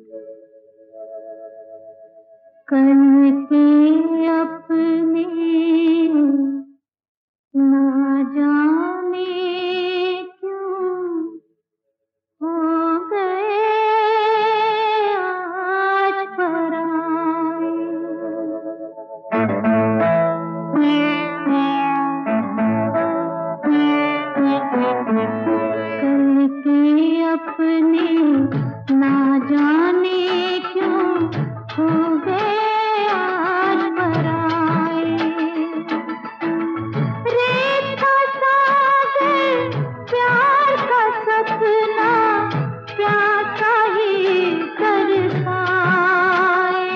कल के अपने ना जाने क्यों हो गए आज पराए। कल के अपने ना जाने क्यों हो गए आज पराए। रेत का सागर प्यार का सपना प्यासा ही तरसाए।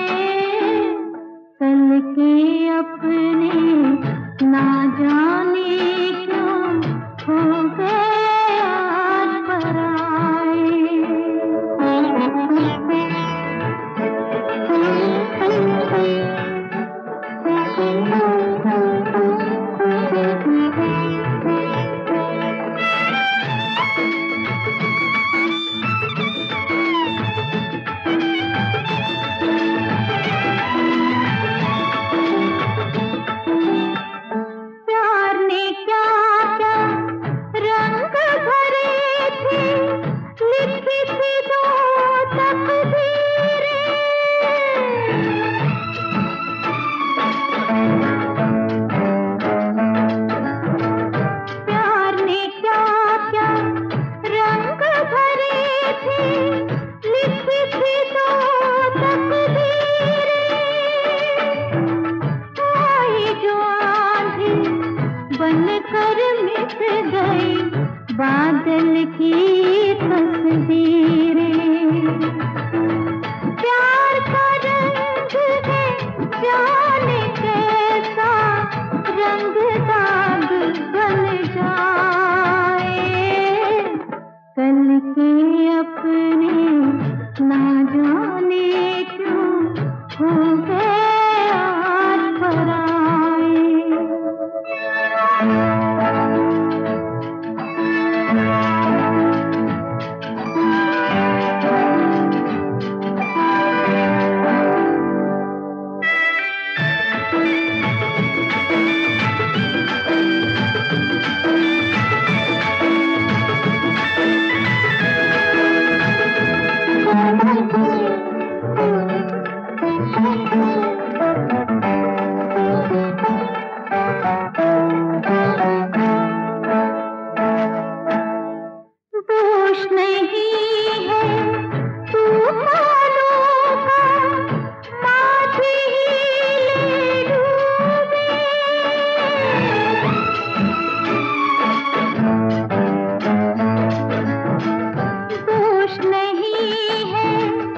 कल के अपने ना जाने क्यों हो गए आज पराए। प्यार ने क्या क्या रंग भरे थे, लिखी थी दो तकदीरें। प्यार ने क्या क्या रंग भरे थे, लिखी थी दो तकदीरें। आई जो आंधी बनकर मिट गई बादल की तस्वीरें। प्यार का रंग है जाने कैसा, रंग दाग बन जाए। कल के अपने ना जाने क्यों हो गए आज पराए। दोष नहीं है तूफानों का, माझी ले डूबे। दोष नहीं है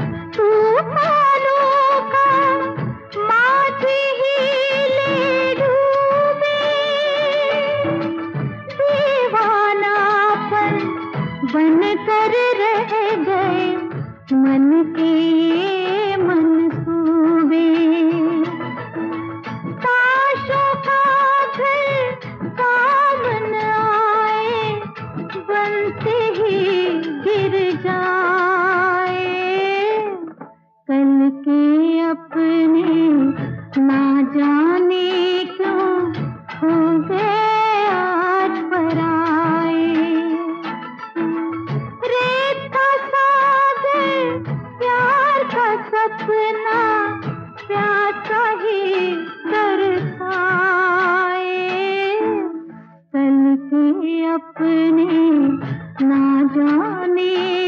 तूफानों का, माझी ले डूबे। दीवानापन बन कर रह गए मन के ये मंसूबे। ताशों का घर काम न आए, बनते ही गिर जाए। कल के अपने ना जाने क्यों हो गए आज पराए। रेत का सागर प्यार का सपना प्यासा ही तरसाए। कल के अपने ना जाने